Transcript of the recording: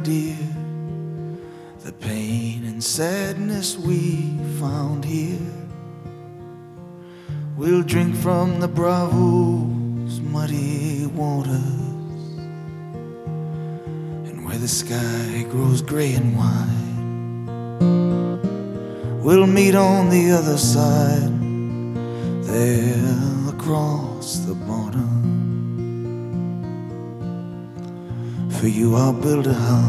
dear, the pain and sadness we found here. We'll drink from the Bravo's muddy waters, and where the sky grows gray and wide, we'll meet on the other side, there across the border. For you I'll build a house.